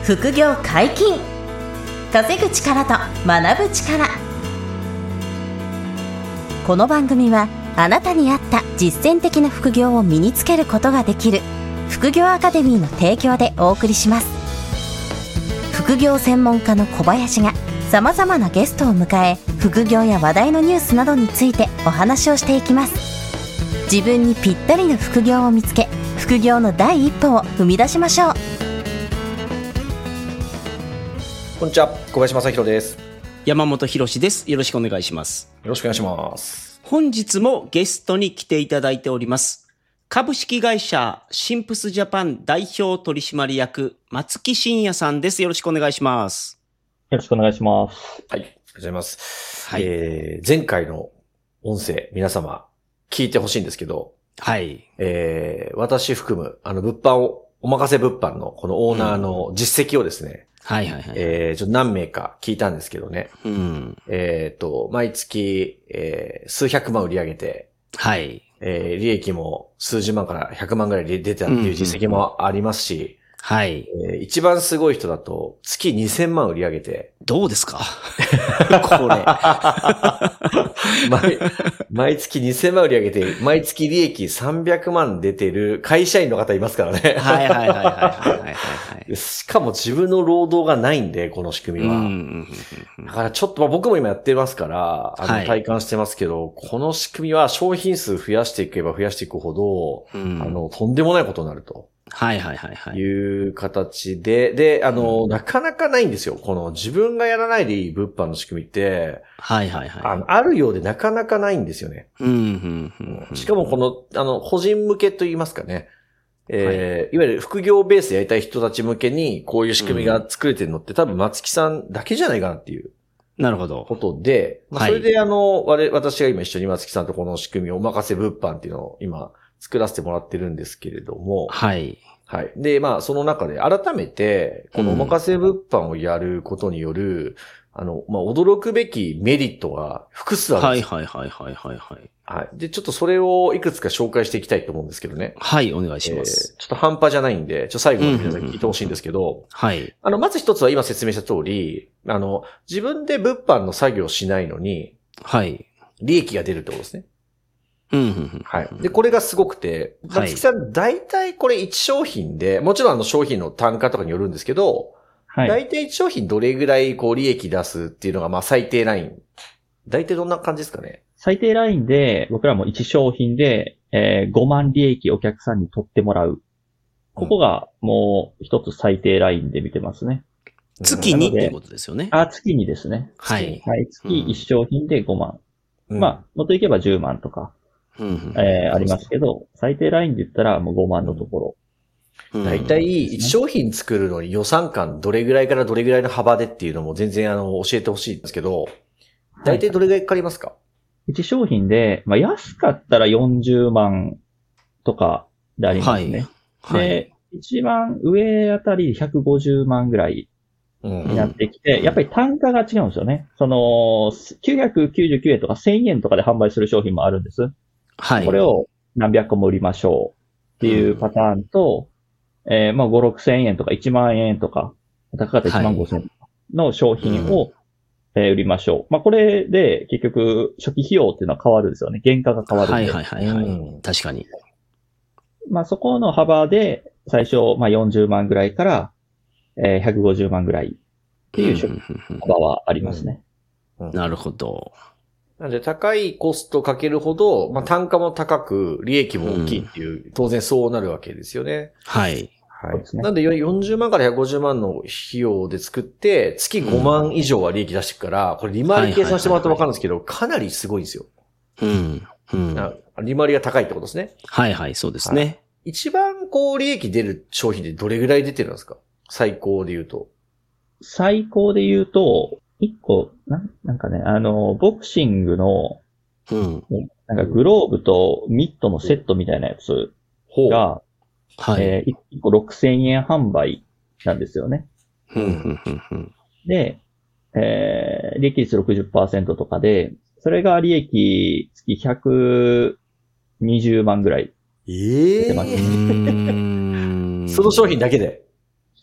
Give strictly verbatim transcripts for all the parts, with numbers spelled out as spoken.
副業解禁。稼ぐ力と学ぶ力。この番組はあなたに合った実践的な副業を身につけることができる副業アカデミーの提供でお送りします。副業専門家の小林がさまざまなゲストを迎え、副業や話題のニュースなどについてお話をしていきます。自分にぴったりの副業を見つけ、副業の第一歩を踏み出しましょう。 こんにちは、小林正弘です。 山本博です。よろしくお願いします。 よろしくお願いします。 本日もゲストに来ていただいております。株式会社シンプスジャパン代表取締役松木真也さんです。よろしくお願いします。 よろしくお願いします。 はい、ありがとうございます。 はい、 えー、前回の音声、皆様聞いてほしいんですけど、 はい。 えー、私含む、あの、物販を、お任せ物販のこのオーナーの実績をですね、 うん、はいはいはい。 えー、ちょっと何名か聞いたんですけどね。 うん。 えっと、毎月、えー、数百万売り上げて、 はい。 えー、利益も数十万からひゃくまんぐらい出てたっていう実績もありますし、うんうんうん、 はい、 えー。一番すごい人だと、月にせんまん売り上げて。 どうですかこれ毎。毎月にせんまん売り上げて、毎月利益さんびゃくまん出てる会社員の方いますからね。 はいはいはいはいはいはい、はい。 しかも自分の労働がないんで、この仕組みは。 うんうんうんうん、 だからちょっと、まあ、僕も今やってますから、あの体感してますけど、はい、この仕組みは商品数増やしていけば増やしていくほど、うん、あの、とんでもないことになると。 はいはいはいはい。 いう形で、で、あの、うん、なかなかないんですよ。この自分がやらないでいい物販の仕組みって、 はいはいはい。 あの、あるようでなかなかないんですよね。 うんうんうんうん、 しかもこの、あの、個人向けと言いますかね。えーはい、いわゆる副業ベースでやりたい人たち向けにこういう仕組みが作れてるのって、うん、多分松木さんだけじゃないかなっていう。 なるほど。 ことで、まあ、それであの、はい、私が今一緒に松木さんとこの仕組みをお任せ物販っていうのを今作らせてもらってるんですけれども。 はい。 はい。で、まあ、その中で改めて、このお任せ物販をやることによる、うん、あの、まあ、驚くべきメリットが複数あるんです。 はいはいはいはいはいはい。 はい。で、ちょっとそれをいくつか紹介していきたいと思うんですけどね。 はい、お願いします。 えー、ちょっと半端じゃないんで、ちょっと最後まで皆さん聞いてほしいんですけど、うんうんうん、 はい。 あの、まず一つは今説明した通り、あの、自分で物販の作業をしないのに、 はい。 利益が出るってことですね。 うんうんうん、 はい。で、これがすごくて、松木さん、大体これいち商品で、もちろんあの商品の単価とかによるんですけど、はい。大体いち商品どれぐらいこう利益出すっていうのがまあ最低ライン。大体どんな感じですかね？ 最低ラインで、僕らもいち商品で、えー、ごまん利益お客さんに取ってもらう。ここがもう一つ最低ラインで見てますね。 月にっていうことですよね。 あ、月にですね。 はい。 はい。月いち商品でごまん。うん、まあ、もっといけばじゅうまんとか。うんうんえー、ありますけど、最低ラインで言ったらもうごまんのところ。だいたいいち商品作るのに予算感どれぐらいからどれぐらいの幅でっていうのも全然あの教えてほしいんですけど、だいたいどれぐらいかかりますか？ いち商品で、まあ安かったらよんじゅうまんとかでありますね。はい。はい、で、一番上あたりひゃくごじゅうまんぐらいになってきて、うんうん、やっぱり単価が違うんですよね。その、きゅうひゃくきゅうじゅうきゅうえんとかせんえんとかで販売する商品もあるんです。はい。これを何百個も売りましょうっていうパターンと、うん、えー、まあご、ろくせんえんとかいちまんえんとか、高かったいちまんごせんえんの商品を、うんえー、売りましょう。まあこれで結局初期費用っていうのは変わるんですよね。原価が変わるんで。 はいはいはいはい。うん、確かに。 まあそこの幅で最初、まあよんじゅうまんぐらいから、えー、ひゃくごじゅうまんぐらいっていう初期幅はありますね。 うんうん、なるほど。 なので高いコストかけるほど、まあ、単価も高く利益も大きいっていう、うん、当然そうなるわけですよね。 はい。 はい。なんでよんじゅうまんからひゃくごじゅうまんの費用で作って、月ごまん以上は利益出していくから、これ利回り計算してもらってわかるんですけど、かなりすごいんですよ。 うん。うん。 利回りが高いってことですね。 はいはい、そうですね。はい、 一番こう利益出る商品でどれぐらい出てるんですか？最高で言うと。 最高で言うと、一個、な、なんかね、あの、ボクシングの、うん。なんかグローブとミットのセットみたいなやつが、はい。えー、いっころくせんえん販売なんですよね。 うん。 で、えー、利益率 ろくじゅっパーセント とかで、それが利益月ひゃくにじゅうまんぐらい出てますね。 えー、その商品だけで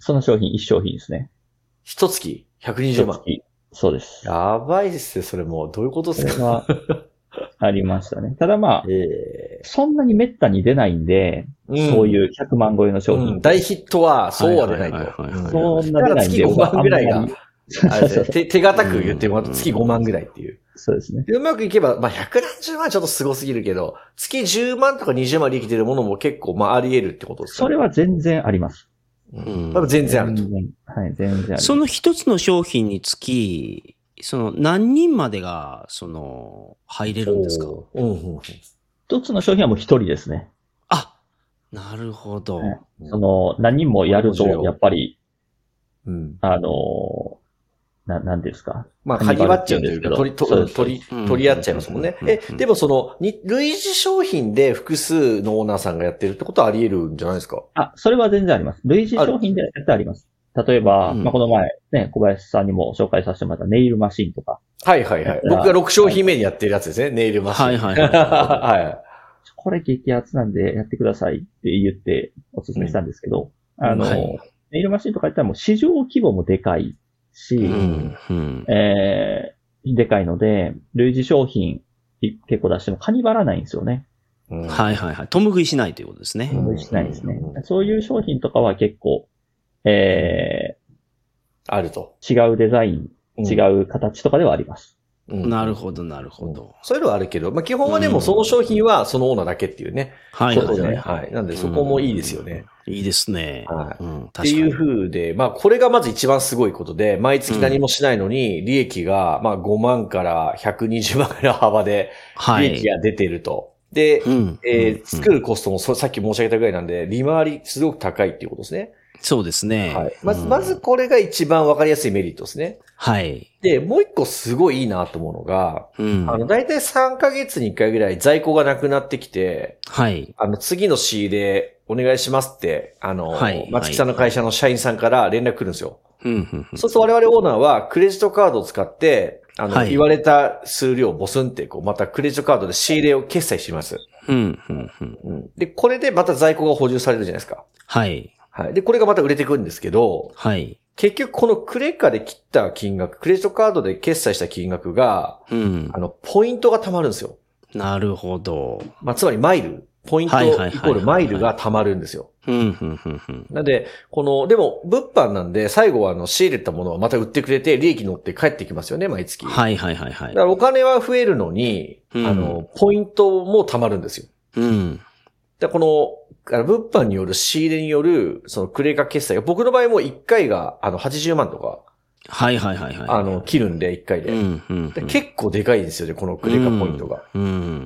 その商品、一商品ですね。 一月ひゃくにじゅうまん。 そうです。 やばいですね、それもう。どういうことですか？ ありましたね。ただまあ、えー、そんなに滅多に出ないんで、うん、そういうひゃくまん超えの商品。うん、 大ヒットはそうは出ないと。 そんな出ないんで。 月ごまんぐらいが、あれですね、手、手堅く言ってもらうと月ごまんぐらいっていう。 そうですね。 うまくいけば、まあ、ひゃくなんじゅうまんはちょっとすごすぎるけど、月じゅうまんとかにじゅうまん利益出るものも結構、まあ、あり得るってことですか、ね、 それは全然あります。 うん。多分全然あると。 はい、全然ある。 その一つの商品につき、その何人までが、その、入れるんですか？うんうん、 一つの商品はもう一人ですね。 あ、なるほど。はい、 その、何人もやると、やっぱり、うん、あの、な、なんですか。 まあ、かぎ割っちゃうというか、取り、取り、取り、取り合っちゃいますもんね。え、でもその、に、類似商品で複数のオーナーさんがやってるってことはあり得るんじゃないですか？ あ、それは全然あります。類似商品でやってあります。例えば、うん、まあ、この前、ね、小林さんにも紹介させてもらったネイルマシンとか。 はいはいはい。僕がろく商品目にやってるやつですね、ネイルマシン。はいはいはい。はい。 これ激アツなんでやってくださいって言ってお勧めしたんですけど、うん、あの、はい、ネイルマシンとか言ったらもう市場規模もでかいし、うんうん、えー、でかいので、類似商品結構出してもカニバらないんですよね。 うん、はいはいはい。共食いしないということですね。 共食いしないですね。うん、そういう商品とかは結構、えー、 あると。 違うデザイン、うん、違う形とかではあります。 うん、なるほど、なるほど。 そういうのはあるけど、まあ、基本はでもその商品はそのオーナーだけっていうね。 うん、はい、はい、はい。 はい。なんでそこもいいですよね。 うん、いいですね。 はい。うん、っていう風で、まあ、これがまず一番すごいことで、毎月何もしないのに、利益が、まあ、ごまんからひゃくにじゅうまんぐらいの幅で、利益が出てると。はい、で、うん、えー、作るコストもさっき申し上げたぐらいなんで、利回りすごく高いっていうことですね。 そうですね。 はい。まず、まずこれが一番わかりやすいメリットですね。 はい。 で、もう一個すごいいいなと思うのが、うん、あの、だいたいさんかげつにいっかいぐらい在庫がなくなってきて、 はい。 あの、次の仕入れお願いしますって、あの、はい、松木さんの会社の社員さんから連絡来るんですよ。うん、うん。そうすると我々オーナーはクレジットカードを使って、あの、はい、言われた数量をボスンって、こう、またクレジットカードで仕入れを決済します。うん、うん、うん。で、これでまた在庫が補充されるじゃないですか。 はい。 はい。で、これがまた売れてくるんですけど、 はい。 結局このクレカで切った金額、クレジットカードで決済した金額が、うん。あの、ポイントが貯まるんですよ。 なるほど。 まあ、つまりマイル。ポイントイコールマイルが貯まるんですよ。うん、うん、うん、うん。なんで、この、でも、物販なんで、最後はあの、仕入れたものはまた売ってくれて、利益乗って帰ってきますよね、毎月。 はい、はい、はい、はい。 だからお金は増えるのに、うん、あの、ポイントも貯まるんですよ。うん。で、この、あの、物販による仕入れによる、そのクレカ決済が、僕の場合もいっかいが、あの、はちじゅうまんとか。 はいはいはいはい。 あの、切るんで、いっかいで。うんうんうん、で結構でかいんですよね、このクレカポイントが。うんうん、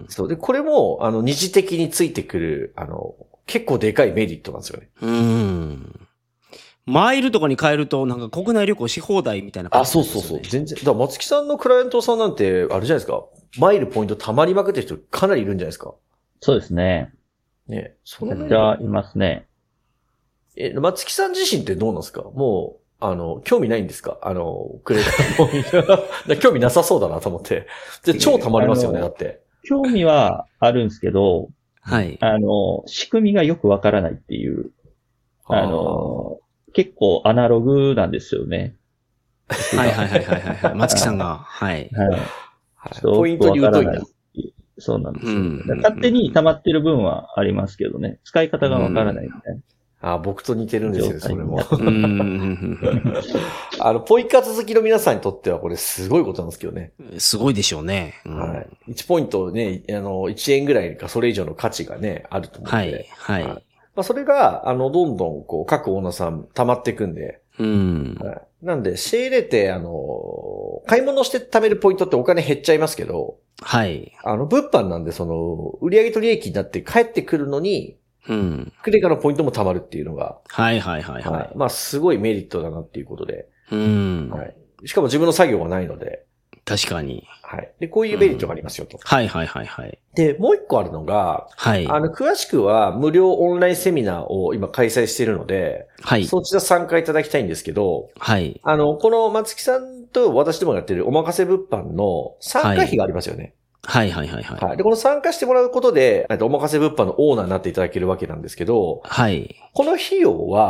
そう。で、これも、あの、二次的についてくる、あの、結構でかいメリットなんですよね。 うん。マイルとかに変えると、なんか国内旅行し放題みたいな感じですよね。あ、そうそうそう。全然。だから松木さんのクライアントさんなんて、あれじゃないですか。マイルポイント溜まりまくってる人かなりいるんじゃないですか。 そうですね。 ね。 そのじゃあ、いますね。 え、松木さん自身ってどうなんですか？もう、あの、興味ないんですか？あの、クレカポイント。興味なさそうだなと思って。で、超溜まりますよね、だって。 興味はあるんですけど、 はい。 あの、仕組みがよくわからないっていう、あの、結構アナログなんですよね。 はいはいはいはいはい。松木さんが。はい。はい。 ポイントに疎いんだ。 そうなんですよ、うん。勝手に溜まってる分はありますけどね。使い方がわからないみたいな。 あ、僕と似てるんですよ、それも。あの、ポイ活好きの皆さんにとってはこれすごいことなんですけどね。 すごいでしょうね。 うん、はい。いちポイントね、あの、いちえんぐらいかそれ以上の価値がね、あると思うので。 はい。はい。 まあ、それが、あの、どんどん、こう、各オーナーさん溜まっていくんで。 うん。 はい。なんで、仕入れて、あの、買い物して貯めるポイントってお金減っちゃいますけど。 はい。あの、物販なんで、その、売上と利益になって帰ってくるのに、 うん。 クレカのポイントも貯まるっていうのが。 はいはいはいはい。はい、 まあ、すごいメリットだなっていうことで。 うん。 はい。しかも自分の作業がないので。 確かに。 はい。で、こういうメリットがありますよと。うん、 はいはいはいはい。 で、もう一個あるのが、 はい。 あの、詳しくは無料オンラインセミナーを今開催しているので、 はい。 そちら参加いただきたいんですけど、 はい。 あの、この松木さんと私でもやってるおまかせ物販の参加費がありますよね。 はいはいはいはい。 はい。で、この参加してもらうことで、おまかせ物販のオーナーになっていただけるわけなんですけど、 はい。 この費用は、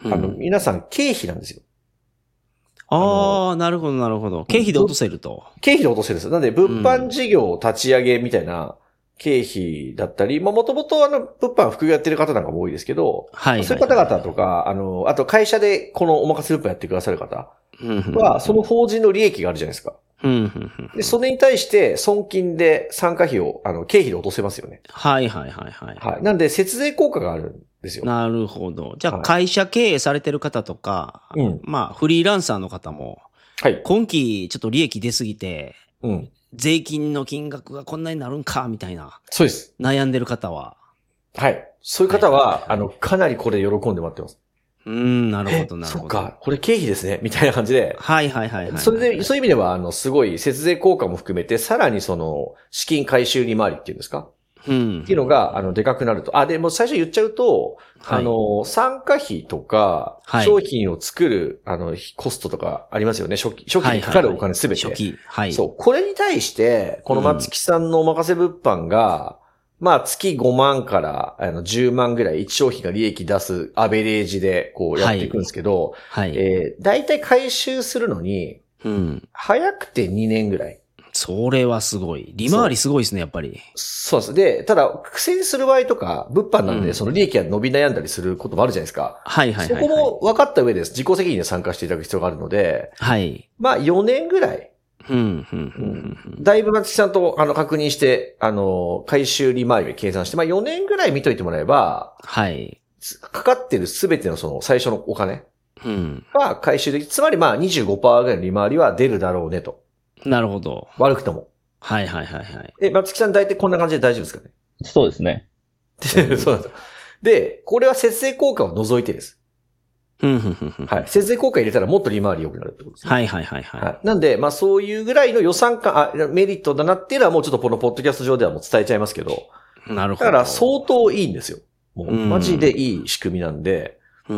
あの、皆さん経費なんですよ。 ああ、なるほど、なるほど。経費で落とせると。 経費で落とせるんです。なんで、物販事業を立ち上げみたいな経費だったり、まあ、もともとあの、物販副業やってる方なんかも多いですけど、はい。そういう方々とか、あの、あと会社でこのお任せ物販やってくださる方は、その法人の利益があるじゃないですか。で、それに対して、損金で参加費を、あの、経費で落とせますよね。 はいはいはいはい。 はい。なんで、節税効果があるんですよ。 なるほど。じゃあ、会社経営されてる方とか、はい、まあ、フリーランサーの方も、はい。今期、ちょっと利益出すぎて、うん。税金の金額がこんなになるんか、みたいな。 そうです。 悩んでる方は。 はい。そういう方は、はいはいはい、あの、かなりこれ喜んでもらってます。 うん、なるほど、なるほど。 そっか、これ経費ですね、みたいな感じで。 はいはいはい、はい。 それで、そういう意味では、あの、すごい節税効果も含めて、さらにその、資金回収利回りっていうんですか、うん。っていうのが、あの、でかくなると。あ、でも最初言っちゃうと、はい、あの、参加費とか、はい、商品を作る、あの、コストとかありますよね。初期、初期にかかるお金すべて。初期。はい。そう。これに対して、この松木さんのお任せ物販が、うんまあ月ごまんからあのじゅうまんぐらいいち商品が利益出すアベレージでこうやっていくんですけど、はいはい、えー、だいたい回収するのに、うん、早くてにねんぐらい。 それはすごい。利回りすごいですね、やっぱり。 そうです。で、ただ苦戦する場合とか、物販なんで、うん、その利益が伸び悩んだりすることもあるじゃないですか。はいはいはい、はい。そこも分かった上です。自己責任で参加していただく必要があるので、はい。まあよねんぐらい。うんうんうんうん、だいぶ松木さんとあの確認して、あの、回収利回りを計算して、まあよねんぐらい見といてもらえば、はい。かかってるすべてのその最初のお金は回収でき、つまりまあ にじゅうごパーセント ぐらいの利回りは出るだろうねと。 なるほど。 悪くとも。 はいはいはいはい。 え、松木さん大体こんな感じで大丈夫ですかね？ そうですね。 そうなんですよ。で、これは節税効果を除いてです。はい。節税効果入れたらもっと利回り良くなるってことですね。 はいはいはいはい。はい、 なんで、まあそういうぐらいの予算感、あ、メリットだなっていうのはもうちょっとこのポッドキャスト上ではもう伝えちゃいますけど。なるほど。だから相当いいんですよ。もうマジでいい仕組みなんで。うん。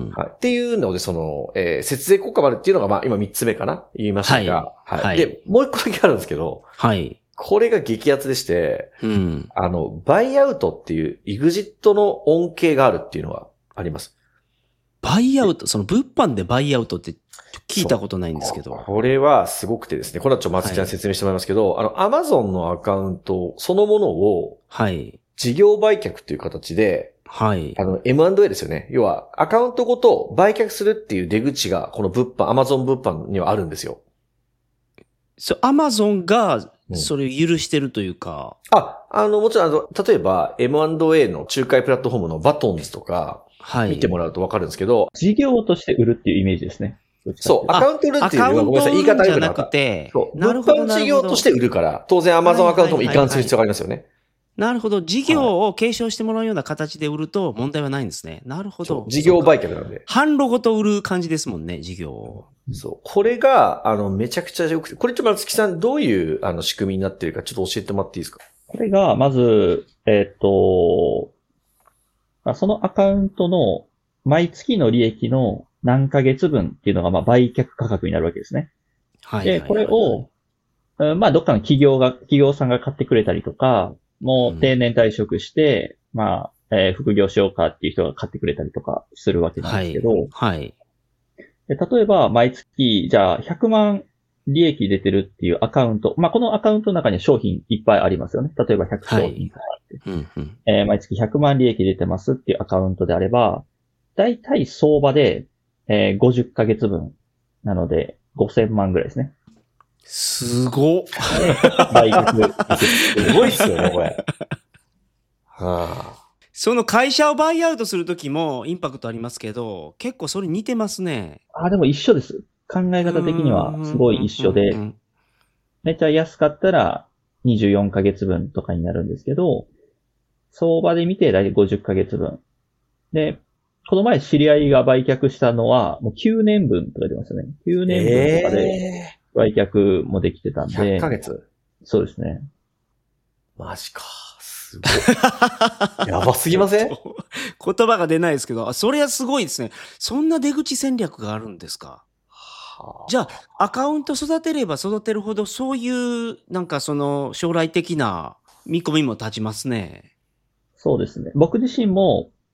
はい。っていうので、その、えー、節税効果もあるっていうのがまあ今三つ目かな言いましたが。はい。はい。で、もう一個だけあるんですけど。はい。これが激アツでして、うん。あの、バイアウトっていう、エグジットの恩恵があるっていうのがあります。 バイアウト、その物販でバイアウトって聞いたことないんですけど。 これはすごくてですね、これはちょっと松木ちゃん説明してもらいますけど、はい、あの、アマゾンのアカウントそのものを、はい。事業売却っていう形で、はい。あの、エムアンドエー ですよね。要は、アカウントごと売却するっていう出口が、この物販、アマゾン物販にはあるんですよ。 そう、アマゾンが、それを許してるというか。 うん、あ、あの、もちろん、あの、例えば、エムアンドエー の仲介プラットフォームのバトンズとか、はい。見てもらうとわかるんですけど。 事業として売るっていうイメージですね。 そう。アカウント売るっていうのはごめんなさい。言い方がなくて。そう。物販事業として売るから、当然 Amazon アカウントも移管する必要がありますよね。 なるほど。事業を継承してもらうような形で売ると問題はないんですね。なるほど。 事業売却なんで。 販路ごと売る感じですもんね、事業を。 そう。これが、あの、めちゃくちゃ良くて、これちょっと松木さん、どういう、あの、仕組みになっているか、ちょっと教えてもらっていいですか？ これが、まず、えっと、そのアカウントの、毎月の利益の何ヶ月分っていうのが、まあ、売却価格になるわけですね。はい。で、これを、まあ、どっかの企業が、企業さんが買ってくれたりとか、もう定年退職して、うん、まあ、えー、副業しようかっていう人が買ってくれたりとかするわけなんですけど、はい。はい、で例えば、毎月、じゃあ、ひゃくまん利益出てるっていうアカウント、まあ、このアカウントの中には商品いっぱいありますよね。例えばひゃく商品があって、はいうんうんえー、毎月ひゃくまん利益出てますっていうアカウントであれば、だいたい相場で、えー、ごじゅっかげつぶんなのでごせんまんぐらいですね。 すごっ。 倍額。すごいっすよね、これ。はあ、その会社をバイアウトするときもインパクトありますけど、結構それ似てますね。 あ、でも一緒です。考え方的にはすごい一緒で、めっちゃ安かったらにじゅうよんかげつぶんとかになるんですけど、相場で見てだいたいごじゅっかげつぶん。で、この前知り合いが売却したのは、もうきゅうねんぶんとか出ましたね。きゅうねんぶんとかで売却もできてたんで。 ひゃっかげつ？ そうですね。 マジか。すごい。やばすぎません？ 言葉が出ないですけど、それはすごいですね。そんな出口戦略があるんですか？はあ、じゃあ、アカウント育てれば育てるほど、そういう、なんかその、将来的な見込みも立ちますね。 そうですね。僕自身も、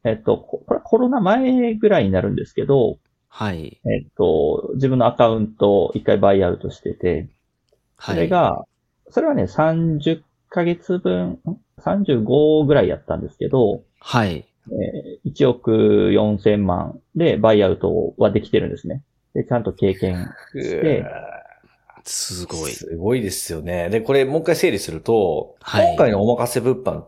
えっと、これはコロナ前ぐらいになるんですけど、 はい。 えっと、自分のアカウントを一回バイアウトしてて、それが、はい、それはね、さんじゅっかげつぶん、さんじゅうごぐらいやったんですけど、 はい。 えー、いちおくよんせんまんでバイアウトはできてるんですね。で、ちゃんと経験して、 すごい。 すごいですよね。で、これもう一回整理すると、はい、今回のお任せ物販って、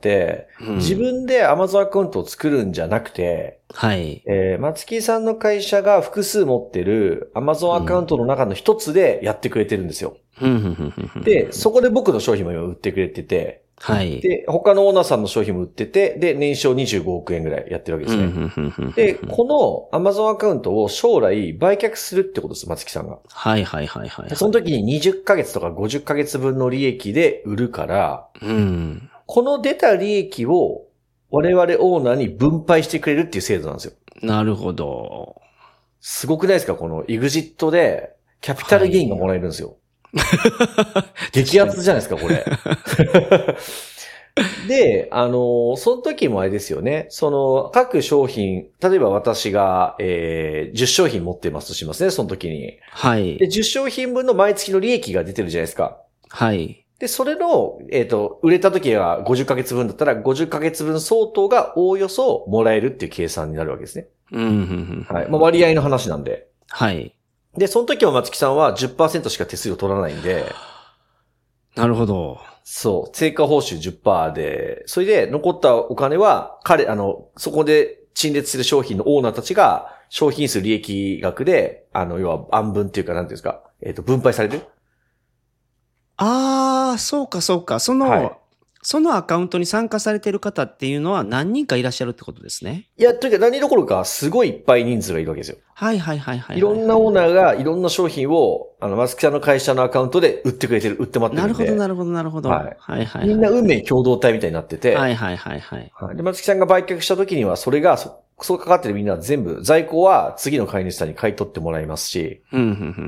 うん、自分で Amazon アカウントを作るんじゃなくて、 はい。 えー、松木さんの会社が複数持ってる Amazon アカウントの中の一つでやってくれてるんですよ。 うん、 で、そこで僕の商品も今売ってくれてて、 はい。 で、他のオーナーさんの商品も売ってて、で、年商にじゅうごおくえんぐらいやってるわけですね。で、この Amazon アカウントを将来売却するってことです、松木さんが。 はいはいはいはい、はい。 その時ににじゅっかげつとかごじゅっかげつぶんの利益で売るから、 うん、 この出た利益を我々オーナーに分配してくれるっていう制度なんですよ。 なるほど。 すごくないですか？この エグジット でキャピタルゲインがもらえるんですよ。はい激アツじゃないですか、これ。で、あの、その時もあれですよね。その、各商品、例えば私が、えー、じゅっしょうひん持ってますとしますね、その時に。 はい。 で、じゅっしょうひんぶんの毎月の利益が出てるじゃないですか。 はい。 で、それの、えっと、売れた時はごじゅっかげつぶんだったら、ごじゅっかげつぶん相当がおおよそもらえるっていう計算になるわけですね。 うん、うん、 はい。まあ、割合の話なんで。 はい。 で、その時は松木さんは じゅっパーセント しか手数料取らないんで。 なるほど。 そう。成果報酬 じゅっパーセント で、それで残ったお金は、彼、あの、そこで陳列する商品のオーナーたちが、商品数利益額で、あの、要は、案分っていうか、なんていうんですか、えっと、分配される？ ああ、そうかそうか。その、はい、そのアカウントに参加されている方っていうのは何人かいらっしゃるってことですね。 いや、というか何どころか、すごいいっぱい人数がいるわけですよ。 はいはいはいはい、はい。 いろんなオーナーがいろんな商品を、あの、松木さんの会社のアカウントで売ってくれてる、売ってもらってるんで。 なるほどなるほどなるほど。はい。はいはいはい。 みんな運命共同体みたいになってて。 はいはいはいはい。 はい、で、松木さんが売却した時には、それが、そ、そうかかってるみんな全部、在庫は次の買い主さんに買い取ってもらいますし。 うんうんうん、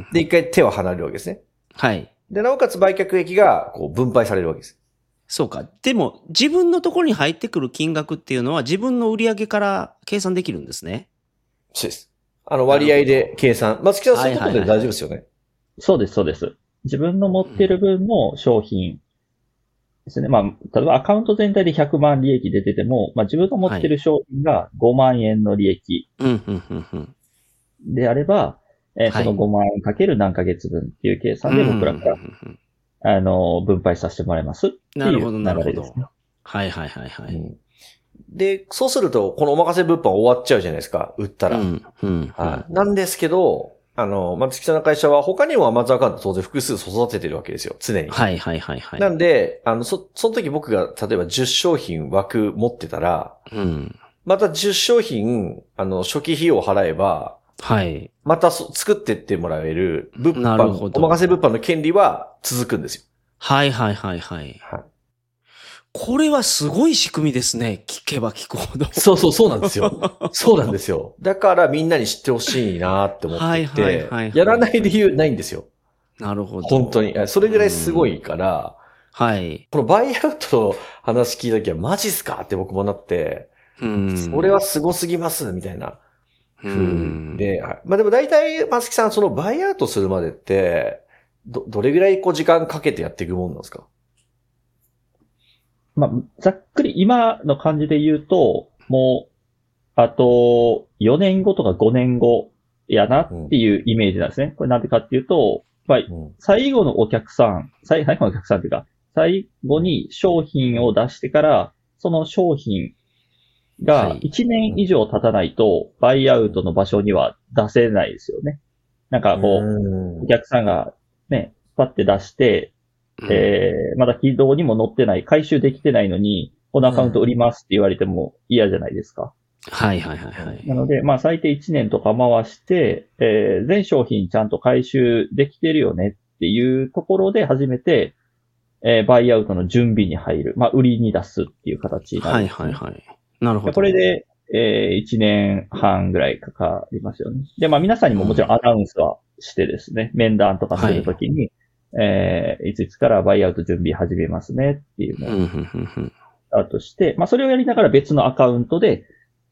で、一回手は離れるわけですね。 はい。 で、なおかつ売却益が、こう、分配されるわけです。 そうか。でも、自分のところに入ってくる金額っていうのは自分の売り上げから計算できるんですね。 そうです。あの、割合で計算。松木さん、そういうことで大丈夫ですよね、はいはいはい。 そうです、そうです。自分の持ってる分の商品ですね。うん、まあ、例えばアカウント全体でひゃくまん利益出てても、まあ自分の持ってる商品がごまんえんの利益であれば、えー、そのごまんえんかける何ヶ月分っていう計算で僕らから、あの、分配させてもらいますっていう流れです、ね。なるほど、なるほど。 はいはいはいはい。うん、 で、そうすると、このお任せ物販終わっちゃうじゃないですか、売ったら。うんうんはい、なんですけど、あの、松木さんの会社は他にも Amazon アカウント当然複数育ててるわけですよ、常に。 はいはいはいはい。 なんで、あの、そ、その時僕が例えばじゅっしょうひん枠持ってたら、 うん、 またじゅっしょうひん、あの、初期費用を払えば、 はい。 またそ作ってってもらえる物販、お任せ物販の権利は続くんですよ。 はいはいはいはい。 はい、 これはすごい仕組みですね。聞けば聞くほど。 そうそうそうなんですよ。そうなんですよ。だからみんなに知ってほしいなって思ってて、はいはいはいはい、やらない理由ないんですよ。 なるほど。 本当に。それぐらいすごいから、 はい。 このバイアウトの話聞いたときはマジっすかって僕もなって、 うん。 それはすごすぎますみたいな。うん。で、まあでも大体、松木さん、そのバイアウトするまでって、ど、どれぐらいこう時間かけてやっていくもんなんですか？ まあ、ざっくり今の感じで言うと、もう、あと、よねんごとかごねんごやなっていうイメージなんですね。うん、これなんでかっていうと、まあ、最後のお客さん、最後のお客さんっていうか、最後に商品を出してから、その商品がいちねん以上経たないと、バイアウトの場所には出せないですよね。なんかこう、お客さんがね、パッて出して、えー、まだ起動にも載ってない、回収できてないのに、このアカウント売りますって言われても嫌じゃないですか。 はいはいはいはい。 なので、まあ最低いちねんとか回して、えー、全商品ちゃんと回収できてるよねっていうところで初めて、えー、バイアウトの準備に入る。まあ売りに出すっていう形になる、ね。 はいはいはい。なるほど。 これで、えー、いちねんはんぐらいかかりますよね。で、まあ皆さんにももちろんアナウンスはしてですね、うん、面談とかするときに、はいえー、いついつからバイアウト準備始めますねっていうのをスタートして、まあそれをやりながら別のアカウントで、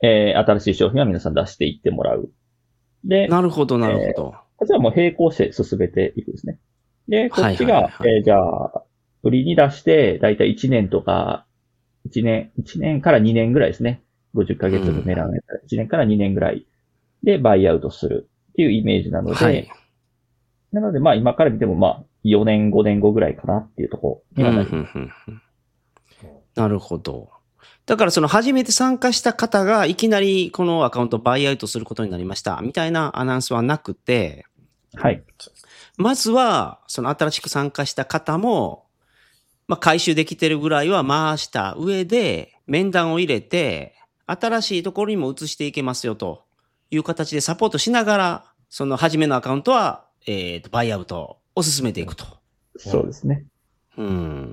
えー、新しい商品は皆さん出していってもらう。で、 なるほど、なるほど。えー、 こちらも並行して進めていくんですね。で、こっちが、はいはいはい、えー、じゃあ、売りに出して、だいたいいちねんとか、いちねん、いちねんからにねんぐらいですね。ごじゅっかげつの狙うやつ、うん、いちねんからにねんぐらいでバイアウトするっていうイメージなので、はい、なので、まあ今から見ても、まあよねん、ごねんごぐらいかなっていうところにはなります。 なるほど。だからその初めて参加した方がいきなりこのアカウントをバイアウトすることになりましたみたいなアナウンスはなくて、 はい。 まずはその新しく参加した方も、まあ回収できてるぐらいは回した上で面談を入れて、新しいところにも移していけますよという形でサポートしながら、その初めのアカウントは、えっと、バイアウトを進めていくと。 そうですね。 うん、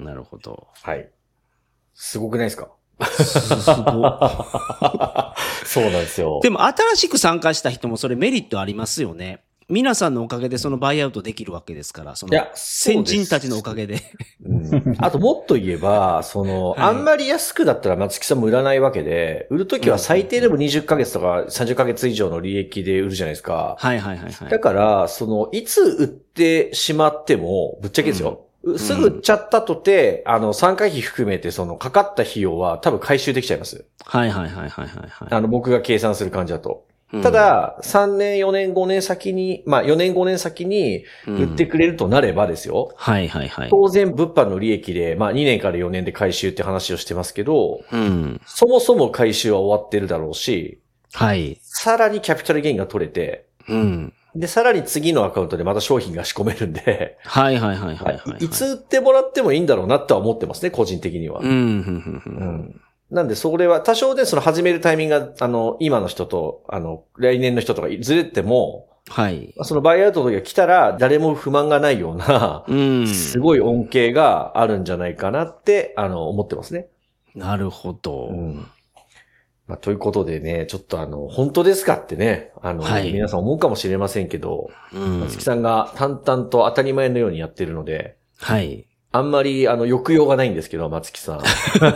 なるほど。 はい。すごくないですか？ すごそうなんですよ。 でも新しく参加した人もそれメリットありますよね。皆さんのおかげでそのバイアウトできるわけですから、その先人たちのおかげで。 うん、あともっと言えば、その、はい、あんまり安くだったら松木さんも売らないわけで、売るときは最低でもにじゅっかげつとかさんじゅっかげつ以上の利益で売るじゃないですか。 はいはいはい、はい。 だから、その、いつ売ってしまっても、ぶっちゃけですよ。うん、すぐ売っちゃったとて、あの、参加費含めて、その、かかった費用は多分回収できちゃいます。 はいはいはいはいはい、はい。 あの、僕が計算する感じだと。ただ、さんねん、よねん、ごねん先に、まあよねん、ごねん先に売ってくれるとなればですよ。 うん、はいはいはい。 当然、物販の利益で、まあにねんからよねんで回収って話をしてますけど、 うん、 そもそも回収は終わってるだろうし、 はい。 さらにキャピタルゲインが取れて、 うん、 で、さらに次のアカウントでまた商品が仕込めるんで、 はいはいはいはい、はい。 いつ売ってもらってもいいんだろうなとは思ってますね、個人的には。 うん、うん、うん。 なんで、それは、多少でその始めるタイミングが、あの、今の人と、あの、来年の人とかずれても、 はい。 そのバイアウトの時が来たら、誰も不満がないような、 うん。 すごい恩恵があるんじゃないかなって、あの、思ってますね。 なるほど。 うん。まあ、ということでね、ちょっとあの、本当ですかってね、あの、はい、皆さん思うかもしれませんけど、 うん。 松木さんが淡々と当たり前のようにやってるので、 はい。 あんまり、あの、抑揚がないんですけど、松木さん。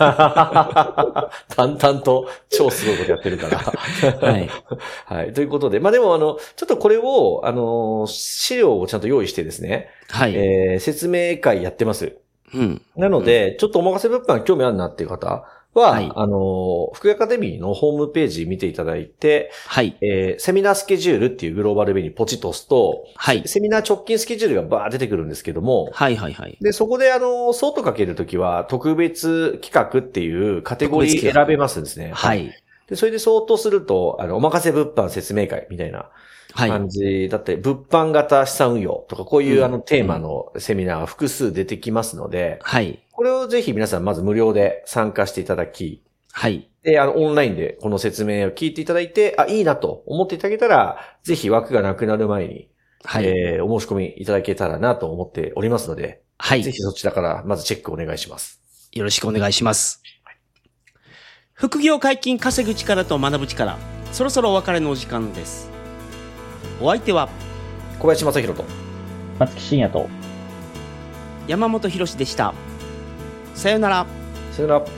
淡々と超すごいことやってるから。 はい。 はい。ということで、まあ、でもあの、ちょっとこれを、あの、資料をちゃんと用意してですね。 はい。 えー、説明会やってます。 うん。 なので、うん、ちょっとお任せ物販興味あるなっていう方は、はい、あの、福井アカデミーのホームページ見ていただいて、 はい。 えー、セミナースケジュールっていうグローバルメニューポチッと押すと、 はい。 セミナー直近スケジュールがバー出てくるんですけども、 はいはいはい。 で、そこであの、ソートかけるときは、特別企画っていうカテゴリー選べますんですね。 はい。 で、それで相当すると、あの、お任せ物販説明会みたいな感じだって、はい、物販型資産運用とか、こういうあの、テーマのセミナーが複数出てきますので、 はい。 これをぜひ皆さんまず無料で参加していただき、 はい。 で、あの、オンラインでこの説明を聞いていただいて、あ、いいなと思っていただけたら、ぜひ枠がなくなる前に、はい。えー、お申し込みいただけたらなと思っておりますので、 はい。 ぜひそちらからまずチェックお願いします。 よろしくお願いします。副業解禁稼ぐ力と学ぶ力、そろそろお別れのお時間です。お相手は、 小林正弘と、 松木真也と、 山本博史でした。さよなら。 さよなら。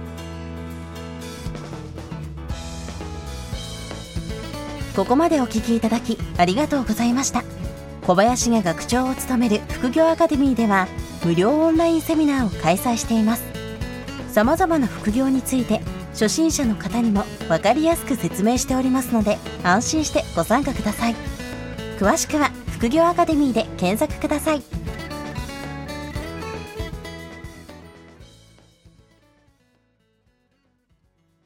ここまでお聞きいただきありがとうございました。小林が学長を務める副業アカデミーでは無料オンラインセミナーを開催しています。さまざまな副業について初心者の方にも分かりやすく説明しておりますので、安心してご参加ください。詳しくは副業アカデミーで検索ください。